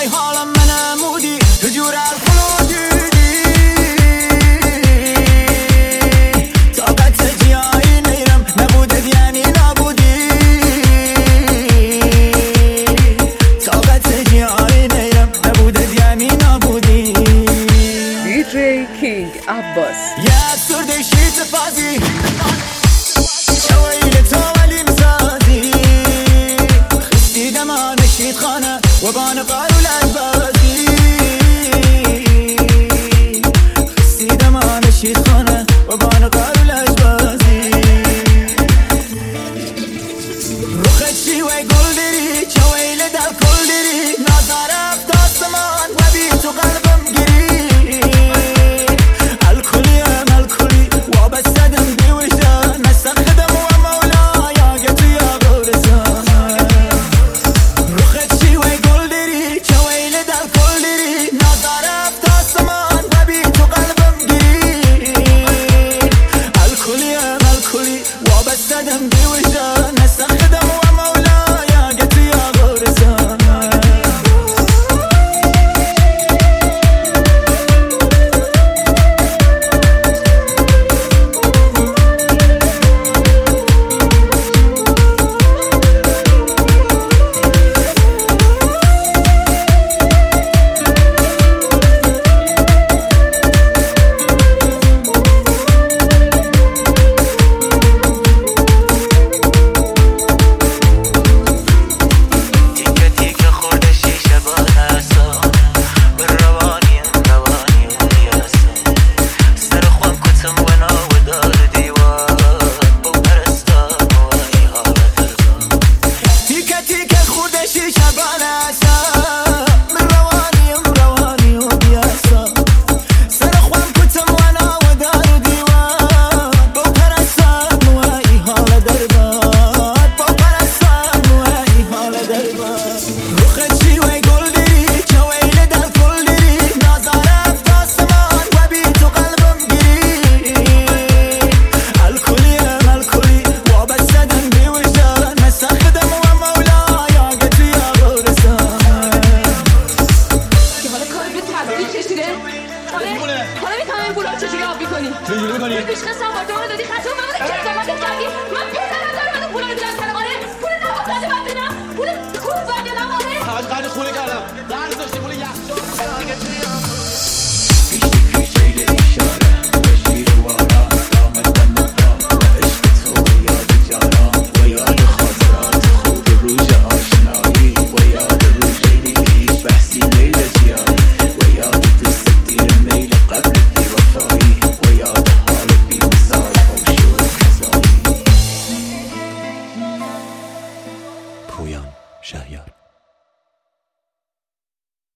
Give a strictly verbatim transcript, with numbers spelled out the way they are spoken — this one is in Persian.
وای حالم من نمودی تو جور الخلو دیدی طاقت جیایی نیرم نبودت یعنی نبودی طاقت جیایی نیرم نبودت یعنی نبودی دی جی کینگ عباس یه افسرده شیط فازی شویل تو ولی مسازی خستی دما نشید خانه و بان قارو لجبازی خستی دما نشید خانه و بان قارو لجبازی روخت چی وی گل داری چویل دل کل داری نازار افت آسمان و بی تو قلبم گیری الکلی ام الکلی وابستدم بی وجدان نستخدم و مولایا گتو یا گورسان روخت چی وی گل داری چویل دل کل داری نازار افت آسمان و بی تو قلبم گیری الکلی ام الکلی وابستدم بی وجدان نستخدم و مولایا گتو یا گورسان حالا میتونم این پولا رو چجوری آب میکنی؟ چجوری میکنی؟ پیشقه سوارده رو دادی خطا من بوده که اضافت کردی من پدرم دارم من پولا رو بیدن کنم آره پول نباید من بدم پول خوب بردم آره حاج قرد خونه کردم درد داشتی پول یخچال پویان شهریار.